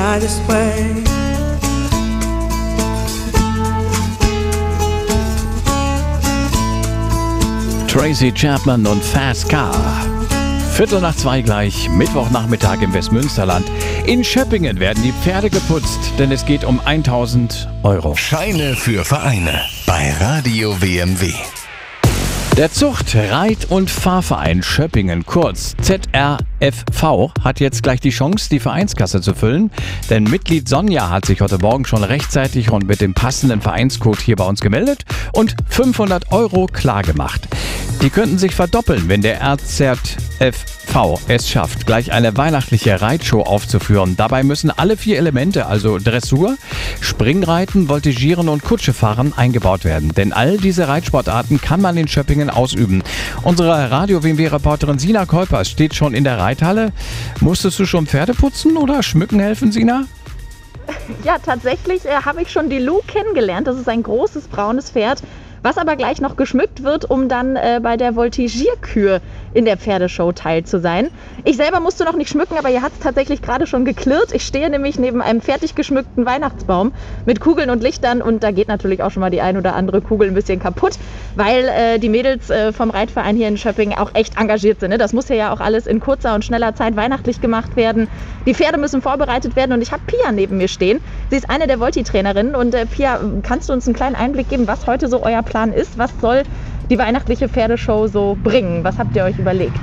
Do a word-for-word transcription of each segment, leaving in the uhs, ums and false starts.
slightest way. Tracy Chapman und Fast Car. Viertel nach zwei gleich, Mittwochnachmittag im Westmünsterland. In Schöppingen werden die Pferde geputzt, denn es geht um tausend Euro. Scheine für Vereine bei Radio W M W. Der Zucht-, Reit- und Fahrverein Schöppingen, kurz Z R F V, hat jetzt gleich die Chance, die Vereinskasse zu füllen. Denn Mitglied Sonja hat sich heute Morgen schon rechtzeitig und mit dem passenden Vereinscode hier bei uns gemeldet und fünfhundert Euro klargemacht. Die könnten sich verdoppeln, wenn der R Z F V es schafft, gleich eine weihnachtliche Reitshow aufzuführen. Dabei müssen alle vier Elemente, also Dressur, Springreiten, Voltigieren und Kutschefahren, eingebaut werden. Denn all diese Reitsportarten kann man in Schöppingen ausüben. Unsere Radio-W M W-Reporterin Sina Kolpers steht schon in der Reithalle. Musstest du schon Pferde putzen oder schmücken helfen, Sina? Ja, tatsächlich äh, habe ich schon die Lou kennengelernt. Das ist ein großes braunes Pferd, was aber gleich noch geschmückt wird, um dann äh, bei der Voltigierkür in der Pferdeshow teil zu sein. Ich selber musste noch nicht schmücken, aber ihr hat es tatsächlich gerade schon geklirrt. Ich stehe nämlich neben einem fertig geschmückten Weihnachtsbaum mit Kugeln und Lichtern und da geht natürlich auch schon mal die ein oder andere Kugel ein bisschen kaputt, weil äh, die Mädels äh, vom Reitverein hier in Schöppingen auch echt engagiert sind. Ne? Das muss ja auch alles in kurzer und schneller Zeit weihnachtlich gemacht werden. Die Pferde müssen vorbereitet werden und ich habe Pia neben mir stehen. Sie ist eine der Volti-Trainerinnen und äh, Pia, kannst du uns einen kleinen Einblick geben, was heute so euer Plan ist? Was soll die weihnachtliche Pferdeshow so bringen? Was habt ihr euch überlegt?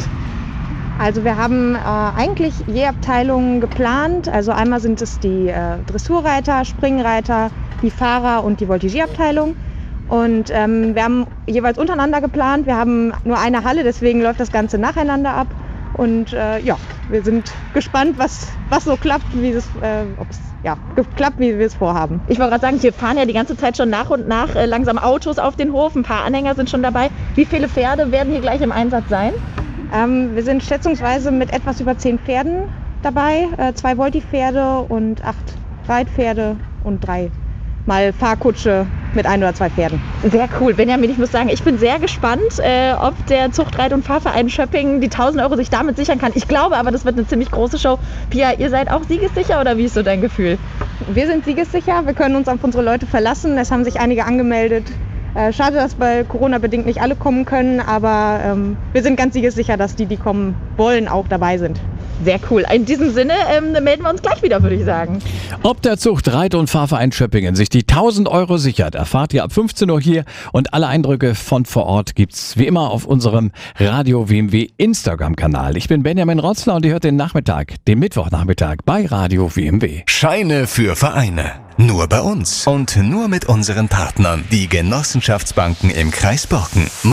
Also wir haben äh, eigentlich je Abteilung geplant. Also einmal sind es die äh, Dressurreiter, Springreiter, die Fahrer und die Voltigierabteilung. Und ähm, wir haben jeweils untereinander geplant. Wir haben nur eine Halle, deswegen läuft das Ganze nacheinander ab. Und äh, ja, wir sind gespannt, was, was so klappt, wie es, äh, ob es ja, klappt, wie wir es vorhaben. Ich wollte gerade sagen, hier fahren ja die ganze Zeit schon nach und nach äh, langsam Autos auf den Hof. Ein paar Anhänger sind schon dabei. Wie viele Pferde werden hier gleich im Einsatz sein? Ähm, wir sind schätzungsweise mit etwas über zehn Pferden dabei. Äh, zwei Volti-Pferde und acht Reitpferde und drei mal Fahrkutsche mit ein oder zwei Pferden. Sehr cool. Benjamin, ich muss sagen, ich bin sehr gespannt, äh, ob der Zucht-, Reit- und Fahrverein Schöppingen die tausend Euro sich damit sichern kann. Ich glaube aber, das wird eine ziemlich große Show. Pia, ihr seid auch siegessicher oder wie ist so dein Gefühl? Wir sind siegessicher. Wir können uns auf unsere Leute verlassen. Es haben sich einige angemeldet. Äh, schade, dass bei Corona bedingt nicht alle kommen können, aber ähm, wir sind ganz siegessicher, dass die, die kommen wollen, auch dabei sind. Sehr cool. In diesem Sinne ähm, melden wir uns gleich wieder, würde ich sagen. Ob der Zucht-, Reit- und Fahrverein Schöppingen sich die tausend Euro sichert, erfahrt ihr ab fünfzehn Uhr hier und alle Eindrücke von vor Ort gibt's wie immer auf unserem Radio W M W Instagram-Kanal. Ich bin Benjamin Rotzler und ihr hört den Nachmittag, den Mittwochnachmittag bei Radio W M W. Scheine für Vereine. Nur bei uns und nur mit unseren Partnern, die Genossenschaftsbanken im Kreis Borken.